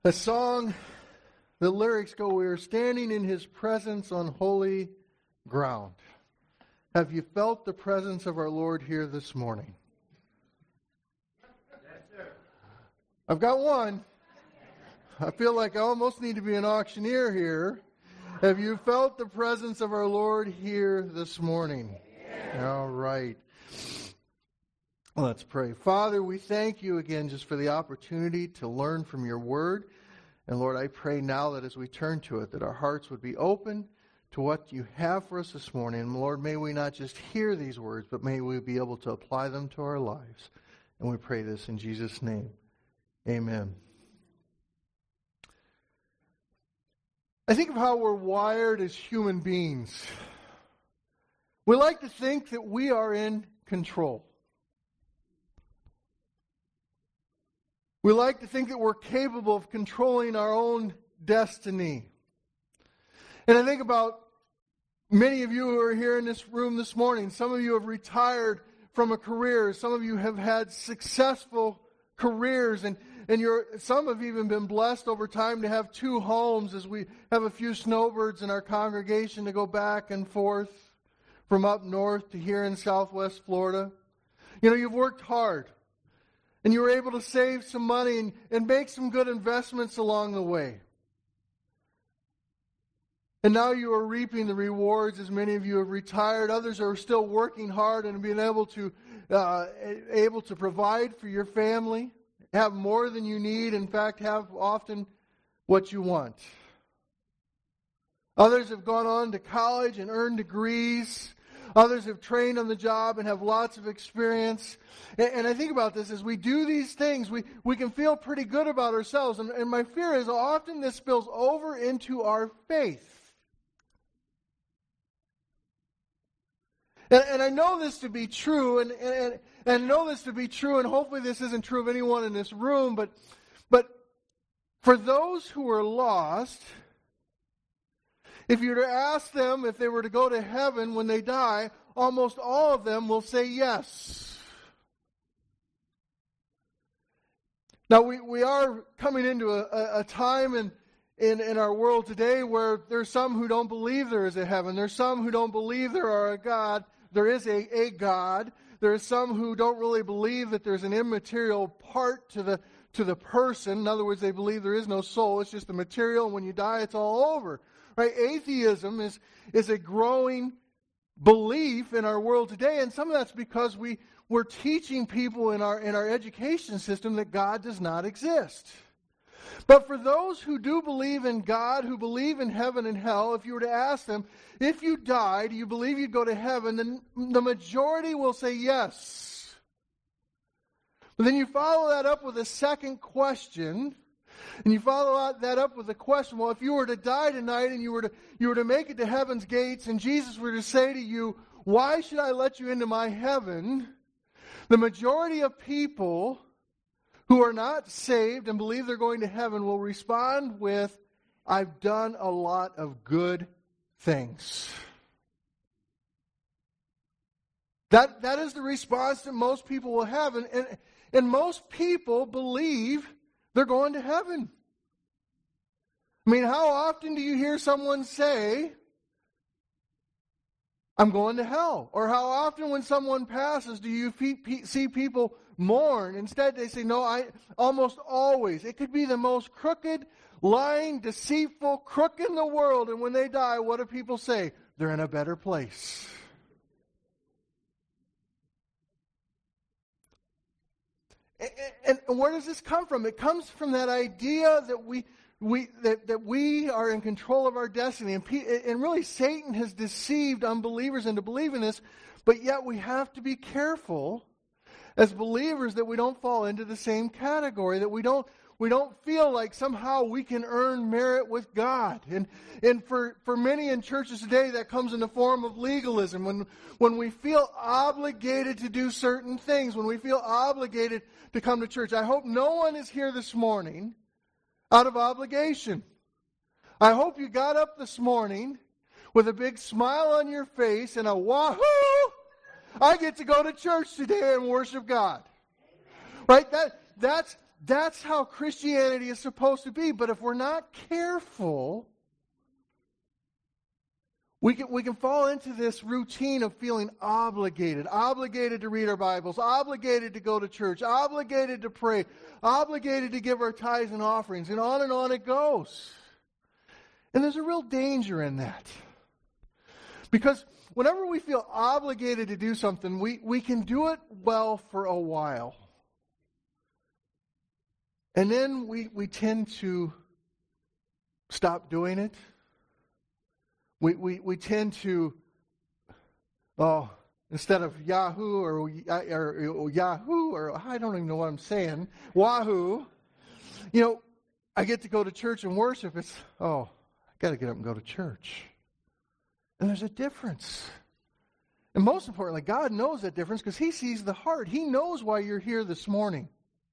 A song, the lyrics go, "We are standing in His presence on holy ground." Have you felt the presence of our Lord here this morning? Yes, sir. I've got one. I feel like I almost need to be an auctioneer here. Have you felt the presence of our Lord here this morning? Yes. All right. Let's pray. Father, we thank you again just for the opportunity to learn from your word. And Lord, I pray now that as we turn to it, that our hearts would be open to what you have for us this morning. And Lord, may we not just hear these words, but may we be able to apply them to our lives. And we pray this in Jesus' name. Amen. I think of how we're wired as human beings. We like to think that we are in control. We like to think that we're capable of controlling our own destiny. And I think about many of you who are here in this room this morning. Some of you have retired from a career. Some of you have had successful careers. And some have even been blessed over time to have two homes, as we have a few snowbirds in our congregation to go back and forth from up north to here in Southwest Florida. You know, you've worked hard. And you were able to save some money and make some good investments along the way. And now you are reaping the rewards, as many of you have retired. Others are still working hard and being able to provide for your family, have more than you need, in fact, have often what you want. Others have gone on to college and earned degrees. Others have trained on the job and have lots of experience. And I think about this, as we do these things, we can feel pretty good about ourselves. And my fear is often this spills over into our faith. And I know this to be true, and I know this to be true, and hopefully this isn't true of anyone in this room, but for those who are lost, if you were to ask them if they were to go to heaven when they die, almost all of them will say yes. Now, we are coming into a time in our world today where there's some who don't believe there is a heaven. There's some who don't believe there is a God. There are some who don't really believe that there's an immaterial part to the person. In other words, they believe there is no soul. It's just the material, and when you die, it's all over. Right? Atheism is a growing belief in our world today, and some of that's because we're teaching people in our education system that God does not exist. But for those who do believe in God, who believe in heaven and hell, if you were to ask them, if you died, do you believe you'd go to heaven? Then the majority will say yes. But then you follow that up with a second question. And you follow that up with the question, well, if you were to die tonight and you were to make it to heaven's gates and Jesus were to say to you, why should I let you into my heaven? The majority of people who are not saved and believe they're going to heaven will respond with, I've done a lot of good things. That is the response that most people will have. And most people believe they're going to heaven. I mean, how often do you hear someone say, I'm going to hell? Or how often when someone passes do you see people mourn? Instead they say, no, almost always. It could be the most crooked, lying, deceitful crook in the world. And when they die, what do people say? They're in a better place. And where does this come from? It comes from that idea that we are in control of our destiny. And really Satan has deceived unbelievers into believing this, but yet we have to be careful as believers that we don't fall into the same category, that we don't feel like somehow we can earn merit with God. And for many in churches today, that comes in the form of legalism. When we feel obligated to do certain things, when we feel obligated to come to church. I hope no one is here this morning out of obligation. I hope you got up this morning with a big smile on your face and a wahoo! I get to go to church today and worship God. Right? That's That's how Christianity is supposed to be. But if we're not careful, we can fall into this routine of feeling obligated to read our Bibles, obligated to go to church, obligated to pray, obligated to give our tithes and offerings, and on it goes. And there's a real danger in that. Because whenever we feel obligated to do something, we can do it well for a while. And then we tend to stop doing it. We tend to, instead of Yahoo or Yahoo, or I don't even know what I'm saying, Wahoo, I get to go to church and worship. It's, I got to get up and go to church. And there's a difference. And most importantly, God knows that difference because He sees the heart. He knows why you're here this morning.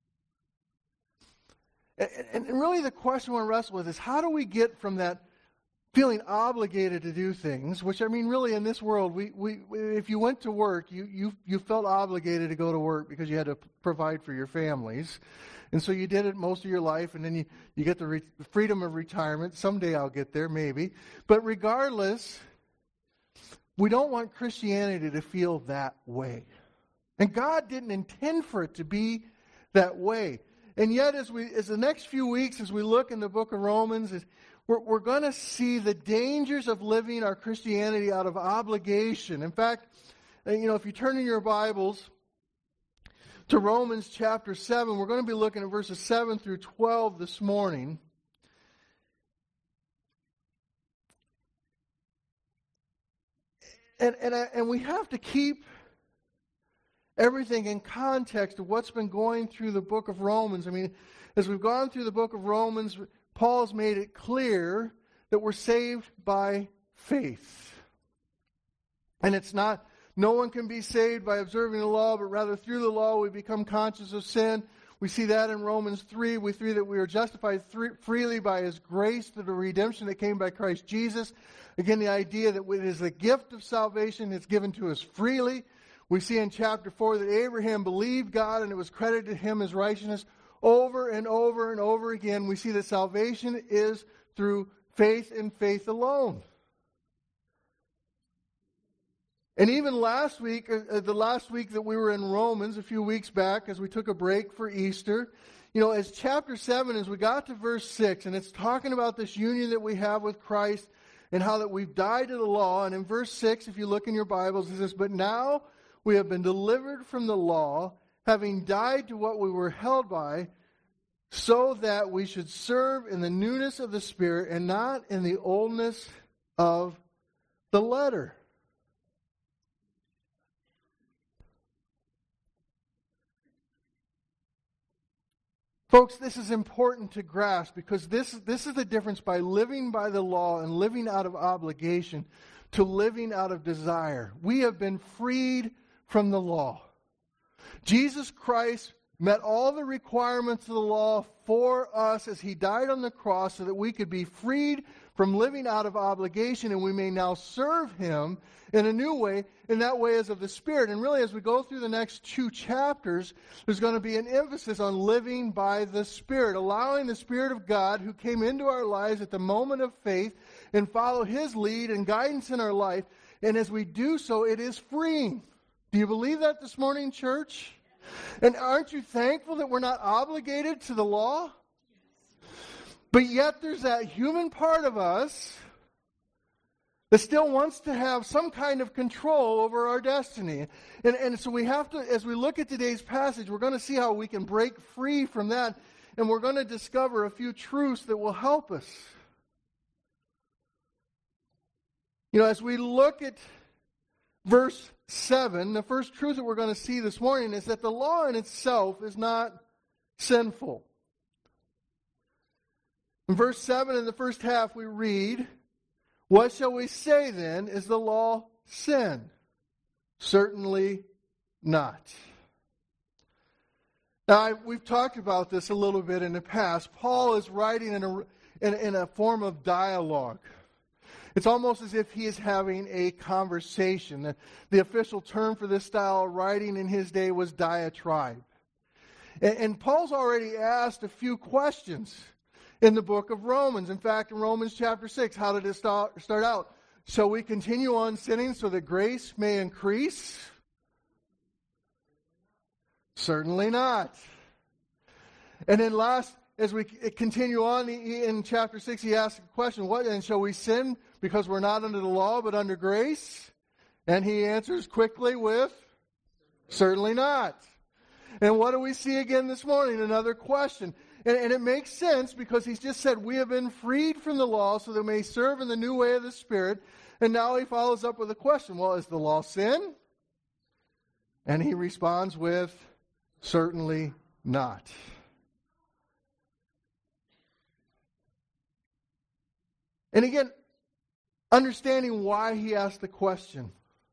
And really the question we want to wrestle with is, how do we get from that feeling obligated to do things, which, I mean, really in this world, we if you went to work, you felt obligated to go to work because you had to provide for your families. And so you did it most of your life, and then you get the freedom of retirement. Someday I'll get there, maybe. But regardless, we don't want Christianity to feel that way. And God didn't intend for it to be that way. And yet, as the next few weeks, as we look in the book of Romans, we're going to see the dangers of living our Christianity out of obligation. In fact, if you turn in your Bibles to Romans chapter 7, we're going to be looking at verses 7 through 12 this morning. And we have to keep everything in context of what's been going through the book of Romans. I mean, as we've gone through the book of Romans, Paul's made it clear that we're saved by faith. And it's not, no one can be saved by observing the law, but rather through the law we become conscious of sin. We see that in Romans 3. We see that we are justified freely by His grace through the redemption that came by Christ Jesus. Again, the idea that it is the gift of salvation is given to us freely. We see in chapter 4 that Abraham believed God and it was credited to him as righteousness. Over and over and over again, we see that salvation is through faith and faith alone. And even last week, the last week that we were in Romans, a few weeks back, as we took a break for Easter, as chapter 7, as we got to verse 6, and it's talking about this union that we have with Christ and how that we've died to the law. And in verse 6, if you look in your Bibles, it says, "But now we have been delivered from the law, having died to what we were held by, so that we should serve in the newness of the Spirit and not in the oldness of the letter." Folks, this is important to grasp because this is the difference by living by the law and living out of obligation to living out of desire. We have been freed from the law. Jesus Christ met all the requirements of the law for us as He died on the cross so that we could be freed from living out of obligation, and we may now serve Him in a new way, and that way is of the Spirit. And really, as we go through the next 2 chapters, there's going to be an emphasis on living by the Spirit, allowing the Spirit of God who came into our lives at the moment of faith and follow His lead and guidance in our life. And as we do so, it is freeing. Do you believe that this morning, church? And aren't you thankful that we're not obligated to the law? But yet there's that human part of us that still wants to have some kind of control over our destiny. And so we have to, as we look at today's passage, we're going to see how we can break free from that. And we're going to discover a few truths that will help us. As we look at verse 7, the first truth that we're going to see this morning is that the law in itself is not sinful. In verse 7, in the first half, we read, "What shall we say then? Is the law sin? Certainly not." Now, we've talked about this a little bit in the past. Paul is writing in a form of dialogue. It's almost as if he is having a conversation. The official term for this style of writing in his day was diatribe. And Paul's already asked a few questions in the book of Romans. In fact, in Romans chapter 6, how did it start out? Shall we continue on sinning so that grace may increase? Certainly not. And then as we continue on in chapter 6, he asks a question, what, and shall we sin because we're not under the law but under grace? And he answers quickly with, certainly not. And what do we see again this morning? Another question. And it makes sense because he's just said we have been freed from the law so that we may serve in the new way of the Spirit. And now he follows up with a question. Well, is the law sin? And he responds with, certainly not. And again, understanding why he asked the question.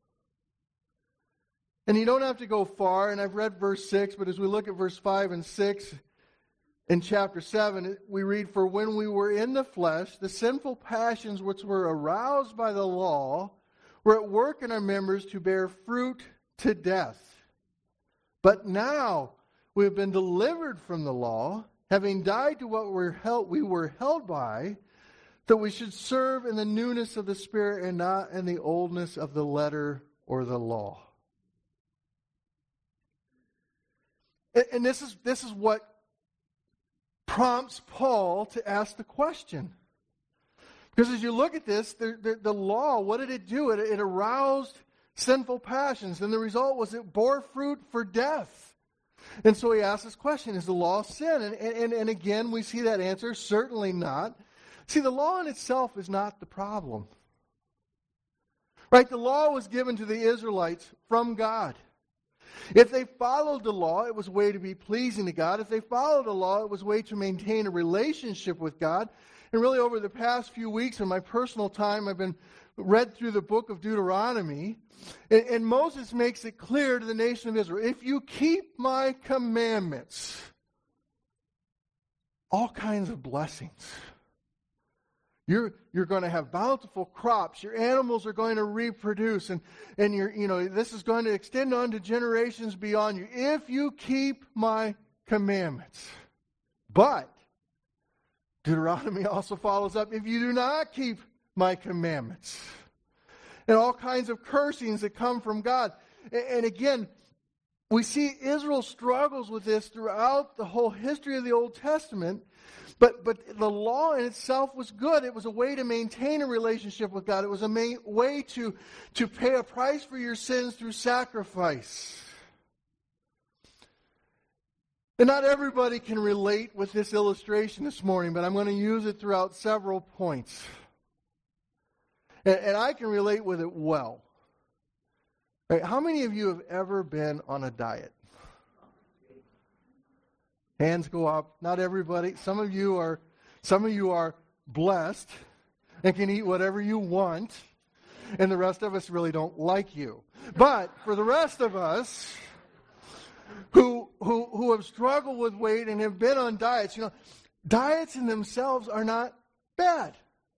And you don't have to go far, and I've read verse 6, but as we look at verse 5 and 6 in chapter 7, we read, for when we were in the flesh, the sinful passions which were aroused by the law were at work in our members to bear fruit to death. But now we have been delivered from the law, having died to what we were held by, that we should serve in the newness of the Spirit and not in the oldness of the letter or the law. And this is what prompts Paul to ask the question. Because as you look at this, the law, what did it do? It aroused sinful passions, and the result was it bore fruit for death. And so he asks this question, is the law sin? And again, we see that answer, certainly not. See, the law in itself is not the problem. Right? The law was given to the Israelites from God. If they followed the law, it was a way to be pleasing to God. If they followed the law, it was a way to maintain a relationship with God. And really over the past few weeks in my personal time, I've been read through the book of Deuteronomy. And Moses makes it clear to the nation of Israel, if you keep my commandments, all kinds of blessings. You're going to have bountiful crops. Your animals are going to reproduce, and this is going to extend on to generations beyond you if you keep my commandments. But Deuteronomy also follows up, if you do not keep my commandments, and all kinds of cursings that come from God. And again, we see Israel struggles with this throughout the whole history of the Old Testament. But the law in itself was good. It was a way to maintain a relationship with God. It was a way to pay a price for your sins through sacrifice. And not everybody can relate with this illustration this morning, but I'm going to use it throughout several points. And I can relate with it well. Right, how many of you have ever been on a diet? Hands go up. Not everybody. Some of you are blessed and can eat whatever you want, and the rest of us really don't like you. But for the rest of us who have struggled with weight and have been on diets, diets in themselves are not bad.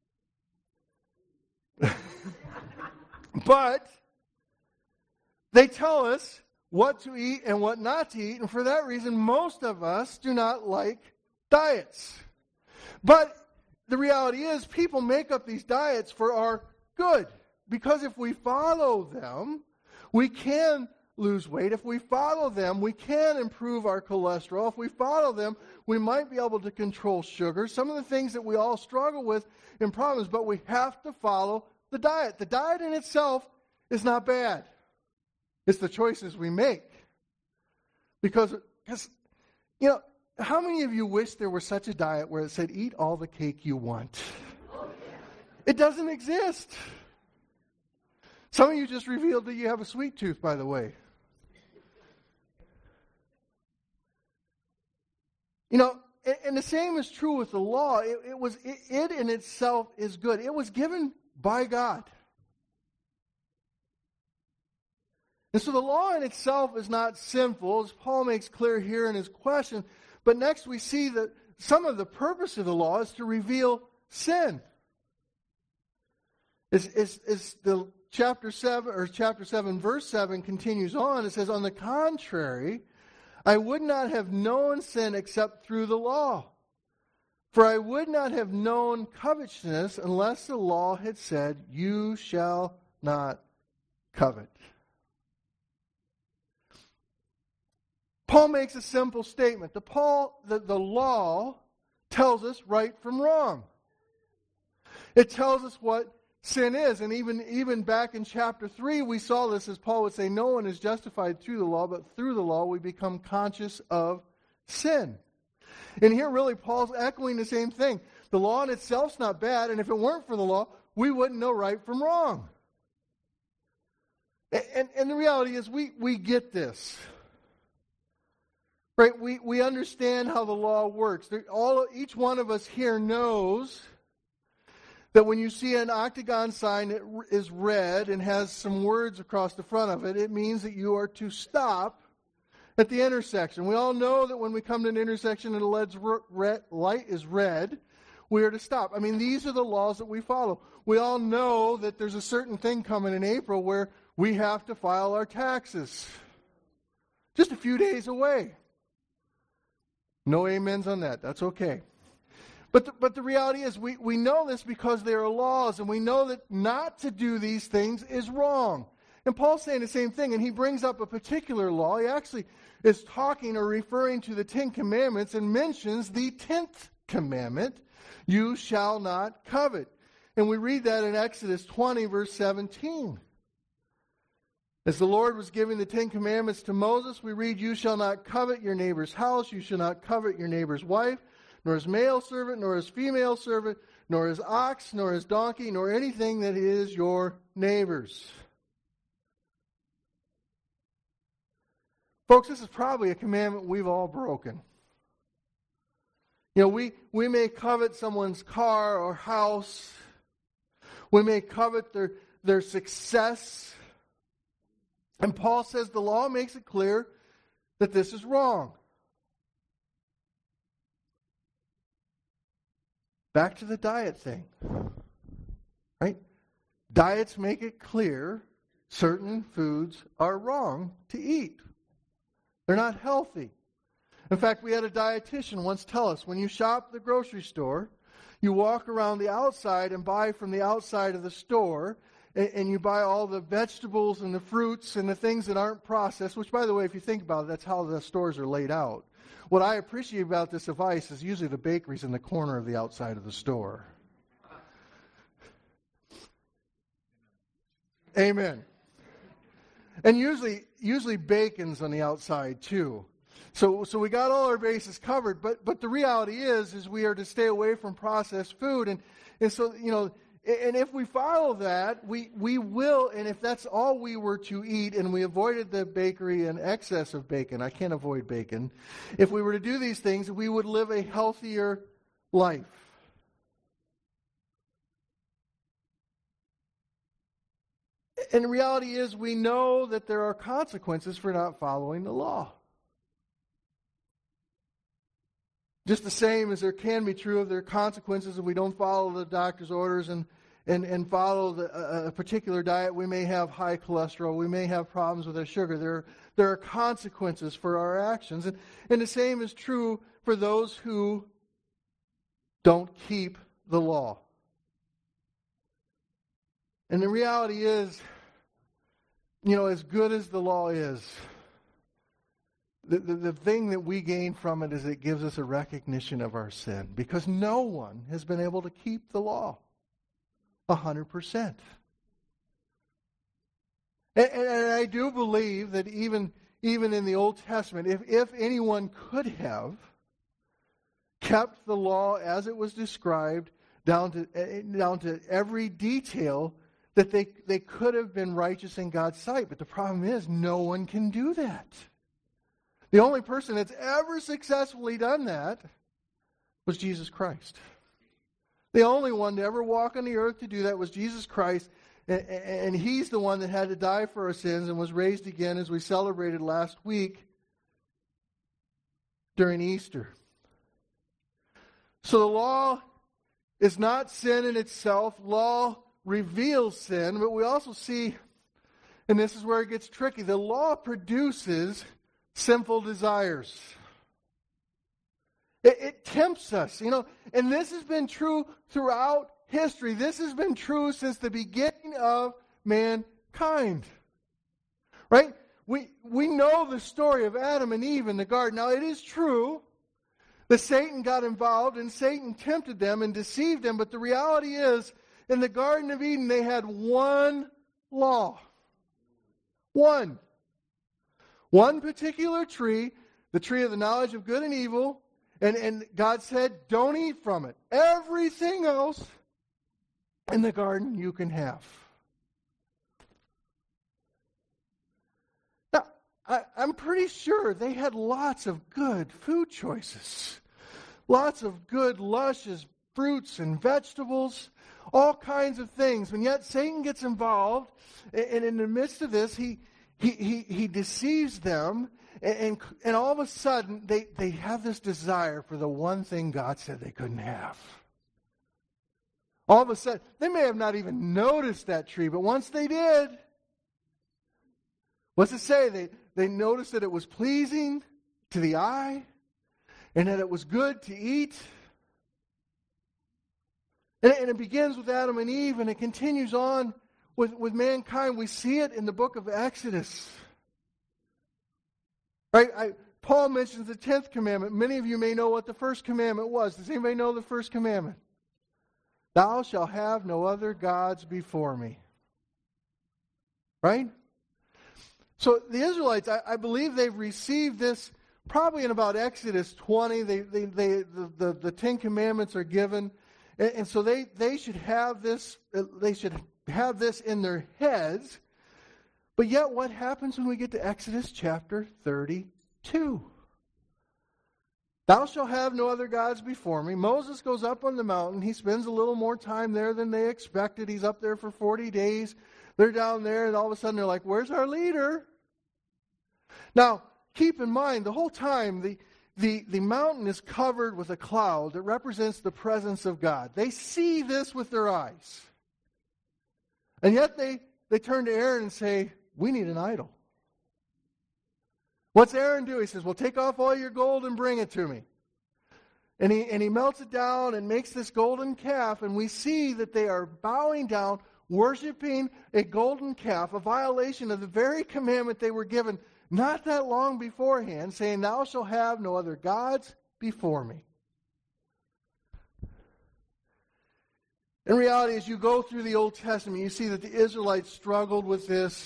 But they tell us what to eat and what not to eat, and for that reason, most of us do not like diets. But the reality is, people make up these diets for our good, because if we follow them, we can lose weight. If we follow them, we can improve our cholesterol. If we follow them, we might be able to control sugar. Some of the things that we all struggle with in problems, but we have to follow the diet. The diet in itself is not bad. It's the choices we make. Because how many of you wish there was such a diet where it said, eat all the cake you want? It doesn't exist. Some of you just revealed that you have a sweet tooth, by the way. And the same is true with the law. It in itself is good. It was given by God. And so the law in itself is not sinful, as Paul makes clear here in his question. But next we see that some of the purpose of the law is to reveal sin. It's the chapter 7 verse 7 continues on. It says, on the contrary, I would not have known sin except through the law. For I would not have known covetousness unless the law had said, you shall not covet. Paul makes a simple statement. The law tells us right from wrong. It tells us what sin is. And even back in chapter 3, we saw this as Paul would say, no one is justified through the law, but through the law we become conscious of sin. And here really Paul's echoing the same thing. The law in itself is not bad, and if it weren't for the law, we wouldn't know right from wrong. And the reality is we get this. Right? We understand how the law works. Each one of us here knows that when you see an octagon sign that is red and has some words across the front of it, it means that you are to stop at the intersection. We all know that when we come to an intersection and the light is red, we are to stop. I mean, these are the laws that we follow. We all know that there's a certain thing coming in April where we have to file our taxes. Just a few days away. No amens on that. That's okay. But the reality is we know this because there are laws, and we know that not to do these things is wrong. And Paul's saying the same thing, and he brings up a particular law. He actually is talking or referring to the 10 Commandments and mentions the 10th commandment, you shall not covet. And we read that in Exodus 20, verse 17. As the Lord was giving the 10 Commandments to Moses, we read, you shall not covet your neighbor's house, you shall not covet your neighbor's wife, nor his male servant, nor his female servant, nor his ox, nor his donkey, nor anything that is your neighbor's. Folks, this is probably a commandment we've all broken. You know, we may covet someone's car or house. We may covet their success. And Paul says the law makes it clear that this is wrong. Back to the diet thing. Right? Diets make it clear certain foods are wrong to eat. They're not healthy. In fact, we had a dietitian once tell us, when you shop at the grocery store, you walk around the outside and buy from the outside of the store, and you buy all the vegetables and the fruits and the things that aren't processed, which, by the way, if you think about it, that's how the stores are laid out. What I appreciate about this advice is usually the bakery's in the corner of the outside of the store. Amen. And usually bacon's on the outside too. So we got all our bases covered, but the reality is we are to stay away from processed food, and so, you know, and if we follow that, we will, and if that's all we were to eat, and we avoided the bakery and excess of bacon, I can't avoid bacon, if we were to do these things, we would live a healthier life. And the reality is we know that there are consequences for not following the law. Just the same as there can be true of there are consequences if we don't follow the doctor's orders and follow a particular diet. We may have high cholesterol. We may have problems with our sugar. There are consequences for our actions. And the same is true for those who don't keep the law. And the reality is, you know, as good as the law is, the thing that we gain from it is it gives us a recognition of our sin, because no one has been able to keep the law 100%. And I do believe that even in the Old Testament, if anyone could have kept the law as it was described down to every detail, that they could have been righteous in God's sight. But the problem is, no one can do that. The only person that's ever successfully done that was Jesus Christ. The only one to ever walk on the earth to do that was Jesus Christ. And He's the one that had to die for our sins and was raised again, as we celebrated last week during Easter. So the law is not sin in itself. Law reveals sin, but we also see, and this is where it gets tricky, the law produces sinful desires. It tempts us, and this has been true throughout history. This has been true since the beginning of mankind. Right? We know the story of Adam and Eve in the garden. Now, it is true that Satan got involved and Satan tempted them and deceived them, but the reality is, in the Garden of Eden, they had one law. One particular tree, the tree of the knowledge of good and evil, and God said, don't eat from it. Everything else in the garden you can have. Now, I'm pretty sure they had lots of good food choices. Lots of good, luscious fruits and vegetables, all kinds of things. And yet Satan gets involved, and in the midst of this, he deceives them, and all of a sudden, they have this desire for the one thing God said they couldn't have. All of a sudden, they may have not even noticed that tree, but once they did, what's it say? They noticed that it was pleasing to the eye, and that it was good to eat. And it begins with Adam and Eve, and it continues on with mankind. We see it in the book of Exodus. Right? Paul mentions the 10th commandment. Many of you may know what the first commandment was. Does anybody know the first commandment? Thou shalt have no other gods before me. Right? So the Israelites, I believe they've received this probably in about Exodus 20. The 10 commandments are given. And so they should have this. They should have this in their heads. But yet, what happens when we get to Exodus chapter 32? Thou shalt have no other gods before me. Moses goes up on the mountain. He spends a little more time there than they expected. He's up there for 40 days. They're down there, and all of a sudden they're like, where's our leader? Now, keep in mind, the whole time, the mountain is covered with a cloud that represents the presence of God. They see this with their eyes. And yet they turn to Aaron and say, we need an idol. What's Aaron do? He says, well, take off all your gold and bring it to me. And he melts it down and makes this golden calf, and we see that they are bowing down, worshiping a golden calf, a violation of the very commandment they were given not that long beforehand, saying, thou shalt have no other gods before me. In reality, as you go through the Old Testament, you see that the Israelites struggled with this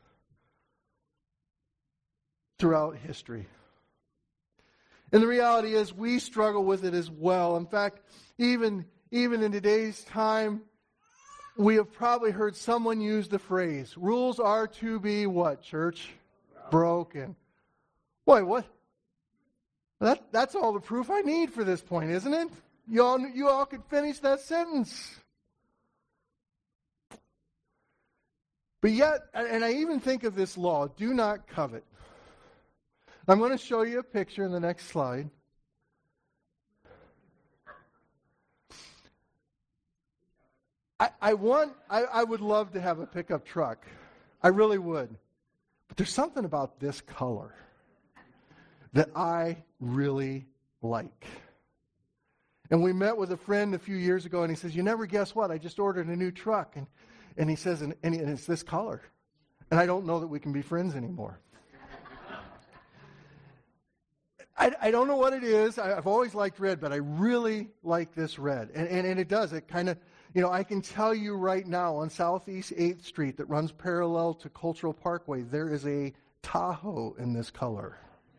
throughout history. And the reality is we struggle with it as well. In fact, even in today's time, we have probably heard someone use the phrase, rules are to be what, church? Broken. Boy, what? That's all the proof I need for this point, isn't it? You all could finish that sentence. But yet, and I even think of this law, do not covet. I'm going to show you a picture in the next slide. I would love to have a pickup truck. I really would. But there's something about this color that I really like. And we met with a friend a few years ago, and he says, you never guess what? I just ordered a new truck. And he says, and it's this color. And I don't know that we can be friends anymore. I don't know what it is. I've always liked red, but I really like this red. And it does. It kind of, I can tell you right now on Southeast 8th Street that runs parallel to Cultural Parkway, there is a Tahoe in this color.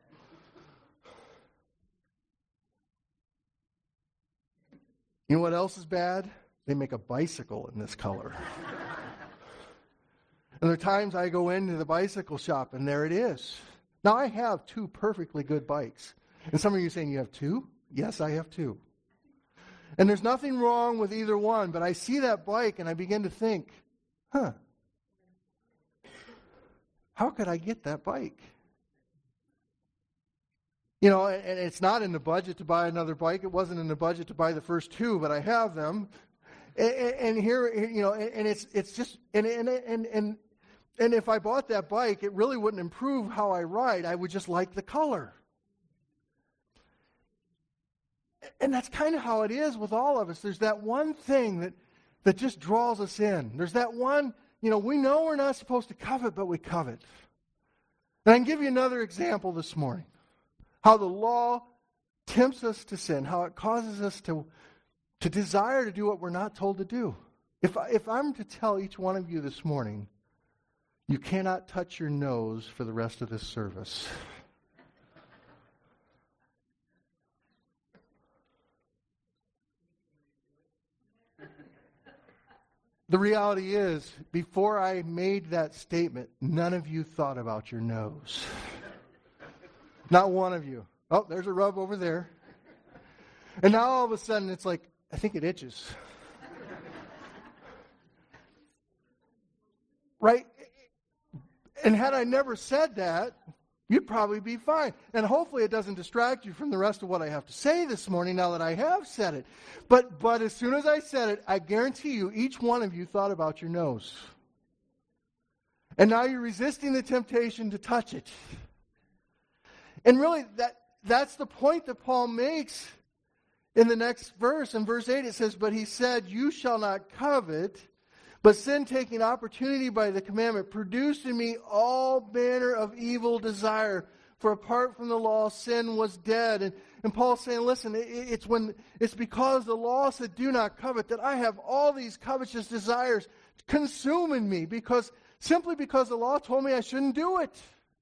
You know what else is bad? They make a bicycle in this color. And there are times I go into the bicycle shop and there it is. Now I have two perfectly good bikes. And some of you are saying you have two? Yes, I have two. And there's nothing wrong with either one, but I see that bike and I begin to think, how could I get that bike? And it's not in the budget to buy another bike. It wasn't in the budget to buy the first two, but I have them. And here, and it's just, and And if I bought that bike, it really wouldn't improve how I ride. I would just like the color. And that's kind of how it is with all of us. There's that one thing that just draws us in. There's that one, we know we're not supposed to covet, but we covet. And I can give you another example this morning. How the law tempts us to sin, how it causes us to desire to do what we're not told to do. If I'm to tell each one of you this morning, you cannot touch your nose for the rest of this service. The reality is, before I made that statement, none of you thought about your nose. Not one of you. Oh, there's a rub over there. And now all of a sudden it's like, I think it itches. Right? And had I never said that, you'd probably be fine. And hopefully it doesn't distract you from the rest of what I have to say this morning now that I have said it. But as soon as I said it, I guarantee you, each one of you thought about your nose. And now you're resisting the temptation to touch it. And really, that's the point that Paul makes in the next verse. In verse 8 it says, "But he said, you shall not covet, but sin, taking opportunity by the commandment, produced in me all manner of evil desire. For apart from the law, sin was dead." And Paul's saying, listen, it's because the law said, do not covet, that I have all these covetous desires consuming me, simply because the law told me I shouldn't do it.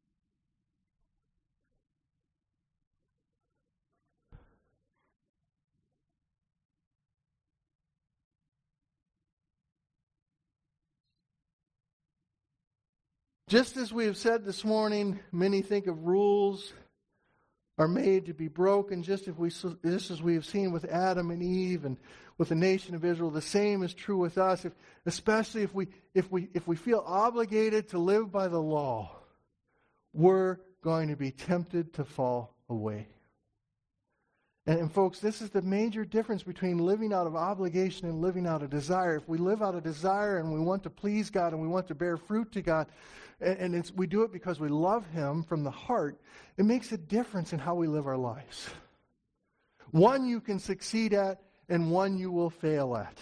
Just as we have said this morning, many think of rules are made to be broken, just as we have seen with Adam and Eve and with the nation of Israel. The same is true with us, especially if we feel obligated to live by the law, we're going to be tempted to fall away. And folks, this is the major difference between living out of obligation and living out of desire. If we live out of desire and we want to please God and we want to bear fruit to God, and we do it because we love Him from the heart, it makes a difference in how we live our lives. One you can succeed at, and one you will fail at.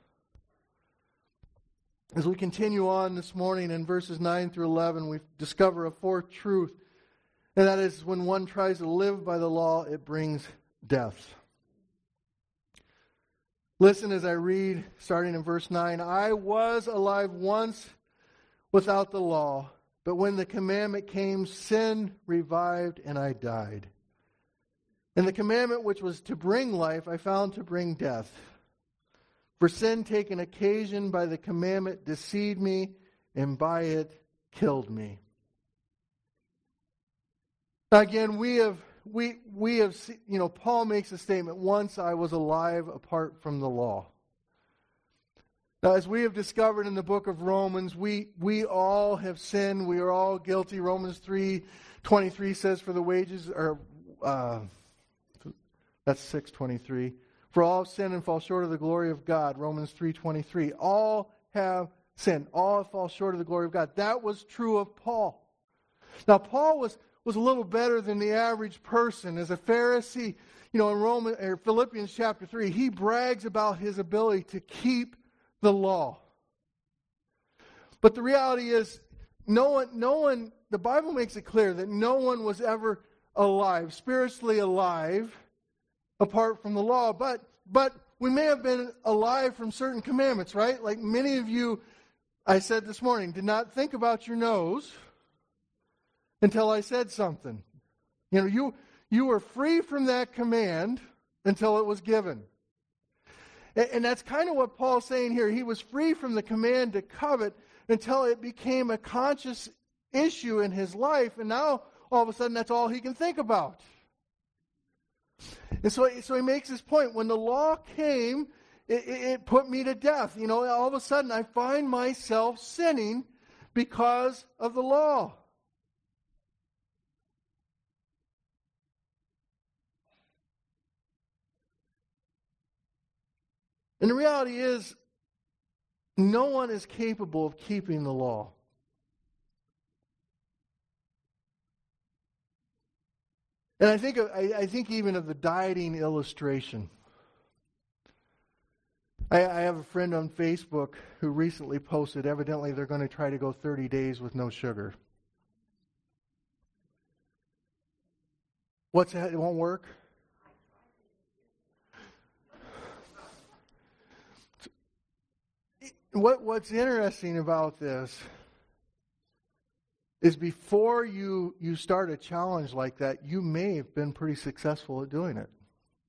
As we continue on this morning in verses 9 through 11, we discover a fourth truth, and that is when one tries to live by the law, it brings death. Listen as I read, starting in verse 9. "I was alive once without the law, but when the commandment came, sin revived and I died. And the commandment which was to bring life, I found to bring death. For sin, taking occasion by the commandment, deceived me, and by it killed me." Now again, we have Paul makes a statement, once I was alive apart from the law. Now, as we have discovered in the book of Romans, we all have sinned. We are all guilty. Romans 3:23 says, "For the wages are," that's 6:23. "For all have sinned and fall short of the glory of God." Romans 3:23. All have sinned. All fall short of the glory of God. That was true of Paul. Now, Paul was a little better than the average person. As a Pharisee, in Philippians chapter 3, he brags about his ability to keep the law. But the reality is, no one, the Bible makes it clear that no one was ever alive, spiritually alive, apart from the law. But we may have been alive from certain commandments, right? Like many of you, I said this morning, did not think about your nose until I said something. You were free from that command until it was given. And that's kind of what Paul's saying here. He was free from the command to covet until it became a conscious issue in his life, and now all of a sudden that's all he can think about. And so he makes this point. When the law came, it put me to death. All of a sudden I find myself sinning because of the law. And the reality is, no one is capable of keeping the law. And I think even of the dieting illustration. I have a friend on Facebook who recently posted, evidently they're going to try to go 30 days with no sugar. What's that? It won't work? What's interesting about this is before you start a challenge like that, you may have been pretty successful at doing it.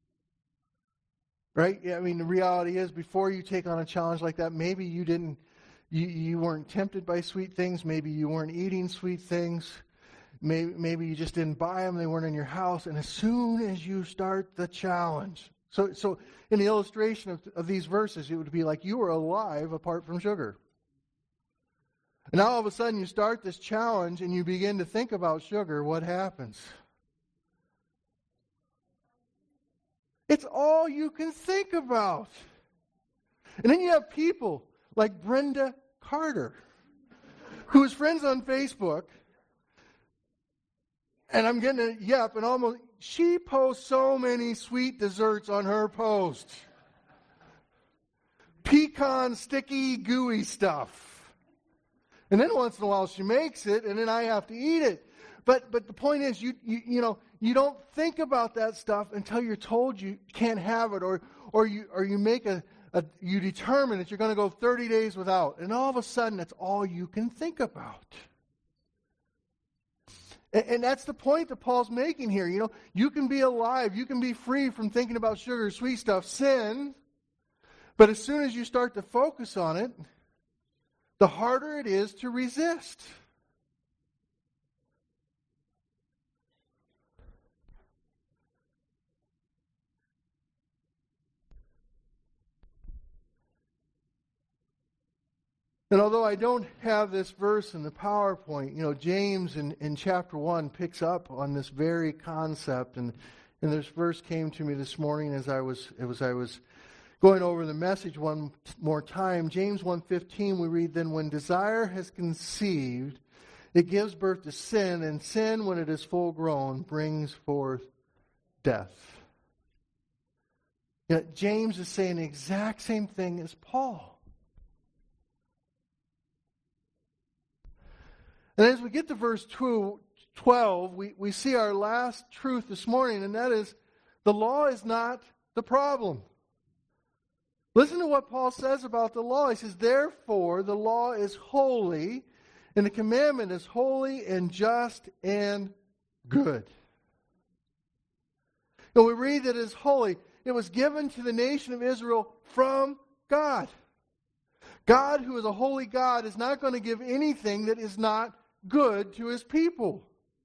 Right? I mean, the reality is, before you take on a challenge like that, maybe you weren't tempted by sweet things. Maybe you weren't eating sweet things. Maybe you just didn't buy them. They weren't in your house. And as soon as you start the challenge, so in the illustration of these verses, it would be like you were alive apart from sugar. And now all of a sudden you start this challenge and you begin to think about sugar. What happens? It's all you can think about. And then you have people like Brenda Carter, who is friends on Facebook. And I'm getting a yep, and almost, she posts so many sweet desserts on her post. Pecan, sticky, gooey stuff. And then once in a while she makes it, and then I have to eat it. But the point is, you don't think about that stuff until you're told you can't have it, or you make you determine that you're going to go 30 days without, and all of a sudden that's all you can think about. And that's the point that Paul's making here. You can be alive, you can be free from thinking about sugar, sweet stuff, sin, but as soon as you start to focus on it, the harder it is to resist. And although I don't have this verse in the PowerPoint, James in chapter 1 picks up on this very concept. And this verse came to me this morning as I was going over the message one more time. James 1:15, we read, "Then when desire has conceived, it gives birth to sin, and sin, when it is full grown, brings forth death." James is saying the exact same thing as Paul. And as we get to verse 12, we see our last truth this morning, and that is, the law is not the problem. Listen to what Paul says about the law. He says, "Therefore the law is holy, and the commandment is holy and just and good." And we read that it is holy. It was given to the nation of Israel from God. God, who is a holy God, is not going to give anything that is not good to His people.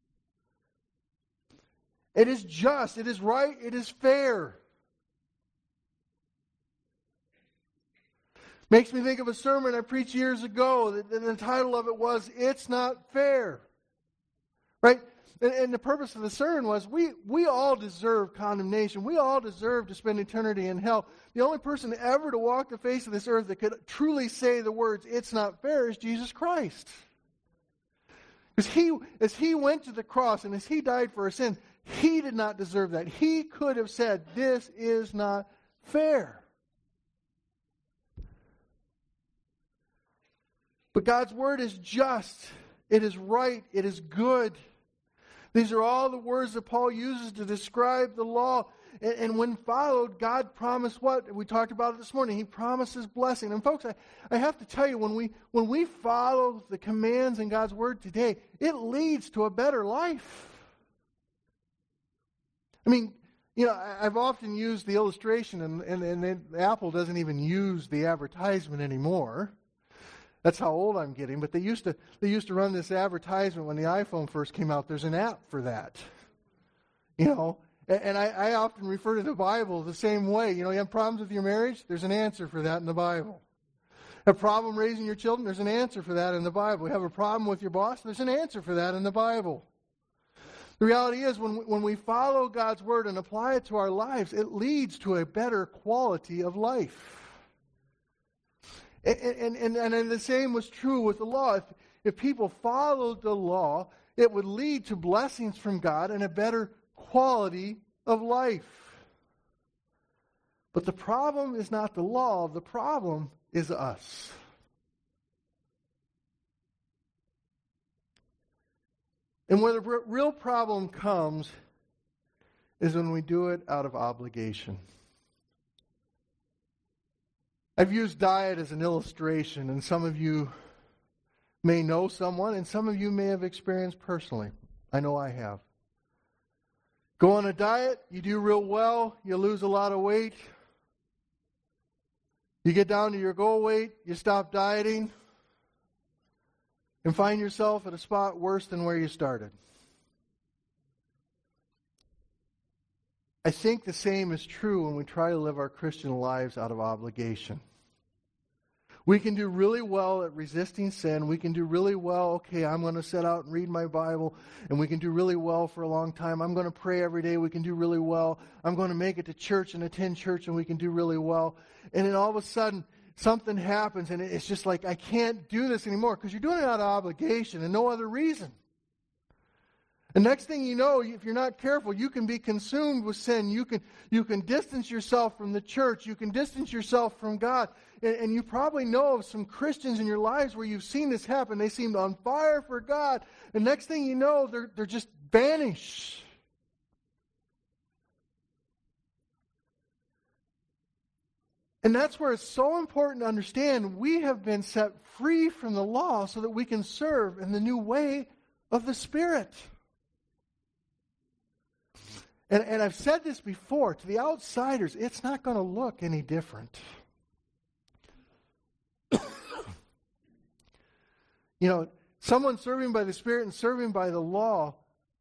It is just, it is right, it is fair. Makes me think of a sermon I preached years ago. The title of it was, "It's Not Fair." Right? And the purpose of the sermon was, we all deserve condemnation. We all deserve to spend eternity in hell. The only person ever to walk the face of this earth that could truly say the words, "It's not fair," is Jesus Christ. Because as He went to the cross and as He died for our sin, He did not deserve that. He could have said, "This is not fair." But God's Word is just. It is right. It is good. These are all the words that Paul uses to describe the law. And when followed, God promised what? We talked about it this morning. He promises blessing. And folks, I have to tell you, when we follow the commands in God's Word today, it leads to a better life. I mean, I've often used the illustration, and Apple doesn't even use the advertisement anymore. That's how old I'm getting. But they used to run this advertisement when the iPhone first came out. There's an app for that. And I often refer to the Bible the same way. You have problems with your marriage? There's an answer for that in the Bible. Have a problem raising your children? There's an answer for that in the Bible. You have a problem with your boss? There's an answer for that in the Bible. The reality is, when we follow God's Word and apply it to our lives, it leads to a better quality of life. And the same was true with the law. If people followed the law, it would lead to blessings from God and a better quality of life. But the problem is not the law. The problem is us. And where the real problem comes is when we do it out of obligation. I've used diet as an illustration, and some of you may know someone, and some of you may have experienced personally. I know I have. Go on a diet, you do real well, you lose a lot of weight. You get down to your goal weight, you stop dieting, and find yourself at a spot worse than where you started. I think the same is true when we try to live our Christian lives out of obligation. We can do really well at resisting sin. We can do really well, okay, I'm going to set out and read my Bible, and we can do really well for a long time. I'm going to pray every day. We can do really well. I'm going to make it to church and attend church, and we can do really well. And then all of a sudden, something happens, and it's just like, I can't do this anymore, because you're doing it out of obligation and no other reason. The next thing you know, if you're not careful, you can be consumed with sin. You can distance yourself from the church. You can distance yourself from God. And you probably know of some Christians in your lives where you've seen this happen. They seemed on fire for God. And next thing you know, they're just vanished. And that's where it's so important to understand we have been set free from the law so that we can serve in the new way of the Spirit. And I've said this before, to the outsiders, it's not going to look any different. You know, someone serving by the Spirit and serving by the law,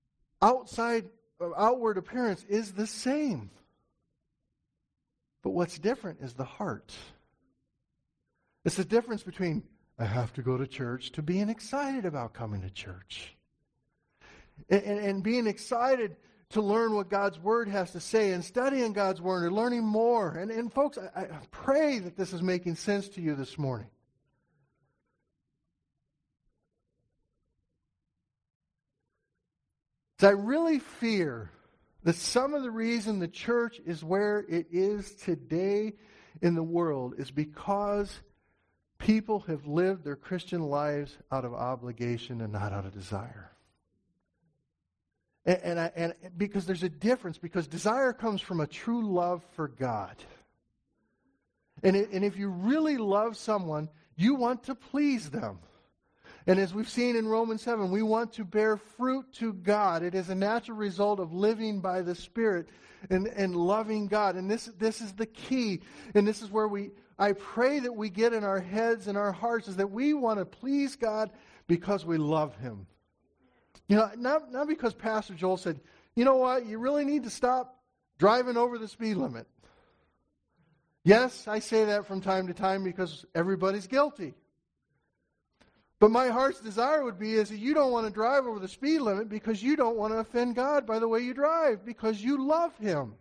outward appearance is the same. But what's different is the heart. It's the difference between, I have to go to church, to being excited about coming to church. And being excited to learn what God's Word has to say and studying God's Word and learning more. And folks, I pray that this is making sense to you this morning. I really fear that some of the reason the church is where it is today in the world is because people have lived their Christian lives out of obligation and not out of desire. And because there's a difference, because desire comes from a true love for God. And if you really love someone, you want to please them. And as we've seen in Romans 7, we want to bear fruit to God. It is a natural result of living by the Spirit and loving God. And this is the key. And this is where I pray that we get in our heads and our hearts, is that we want to please God because we love Him. You know, not because Pastor Joel said, you know what, you really need to stop driving over the speed limit. Yes, I say that from time to time because everybody's guilty. But my heart's desire would be is that you don't want to drive over the speed limit because you don't want to offend God by the way you drive, because you love Him.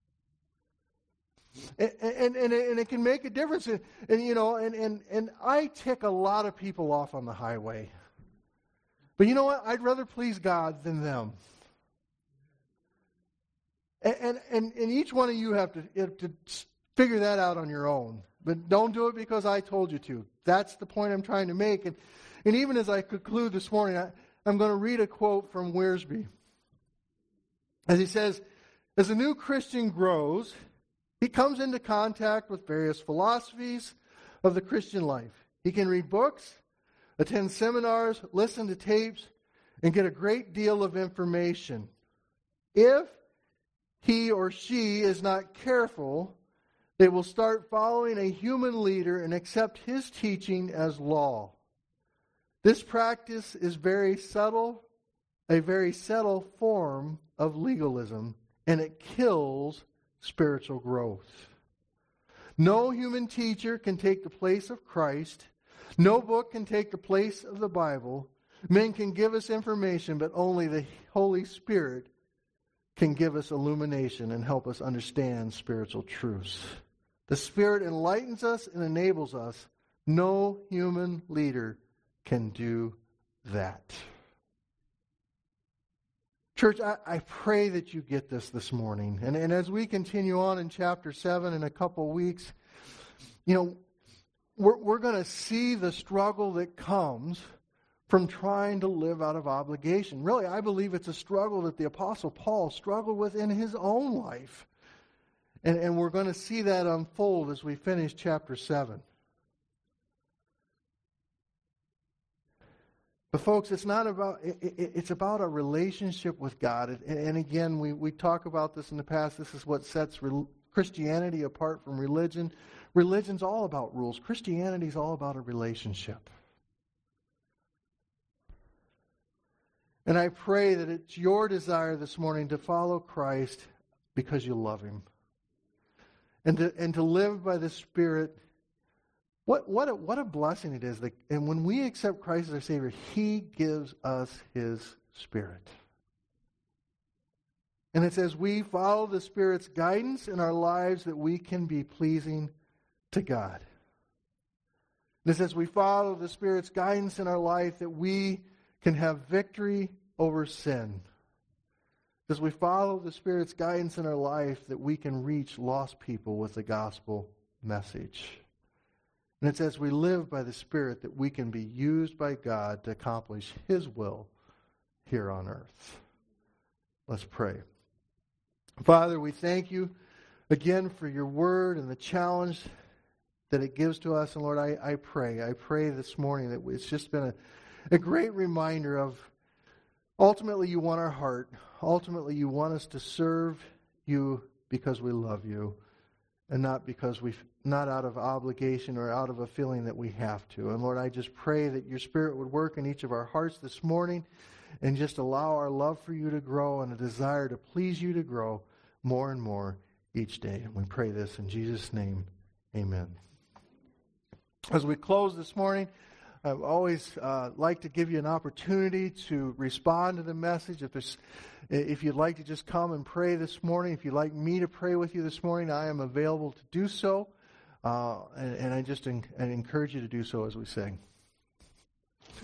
And it can make a difference. And I tick a lot of people off on the highway. But you know what? I'd rather please God than them. And each one of you have to figure that out on your own. But don't do it because I told you to. That's the point I'm trying to make. And even as I conclude this morning, I'm going to read a quote from Wiersbe. As he says, as a new Christian grows, he comes into contact with various philosophies of the Christian life. He can read books, attend seminars, listen to tapes, and get a great deal of information. If he or she is not careful, they will start following a human leader and accept his teaching as law. This practice is a very subtle form of legalism, and it kills spiritual growth. No human teacher can take the place of Christ. No book can take the place of the Bible. Men can give us information, but only the Holy Spirit can give us illumination and help us understand spiritual truths. The Spirit enlightens us and enables us. No human leader can do that. Church, I pray that you get this morning. And as we continue on in chapter 7 in a couple weeks, we're going to see the struggle that comes from trying to live out of obligation. Really, I believe it's a struggle that the Apostle Paul struggled with in his own life. And we're going to see that unfold as we finish chapter 7. But folks, it's about a relationship with God. And again, we talk about this in the past. This is what sets Christianity apart from religion. Religion's all about rules. Christianity's all about a relationship. And I pray that it's your desire this morning to follow Christ because you love Him. And to live by the Spirit. What a blessing it is. And when we accept Christ as our Savior, He gives us His Spirit. And it's as we follow the Spirit's guidance in our lives that we can be pleasing to God. It's as we follow the Spirit's guidance in our life that we can have victory over sin. As we follow the Spirit's guidance in our life that we can reach lost people with the gospel message. And it's as we live by the Spirit that we can be used by God to accomplish His will here on earth. Let's pray. Father, we thank you again for your word and the challenge that it gives to us. And Lord, I pray this morning that it's just been a great reminder of ultimately you want our heart. Ultimately you want us to serve you because we love you. And not out of obligation or out of a feeling that we have to. And Lord, I just pray that your Spirit would work in each of our hearts this morning and just allow our love for you to grow and a desire to please you to grow more and more each day. And we pray this in Jesus' name. Amen. As we close this morning, I always like to give you an opportunity to respond to the message. If you'd like to just come and pray this morning, if you'd like me to pray with you this morning, I am available to do so. And I encourage you to do so as we sing.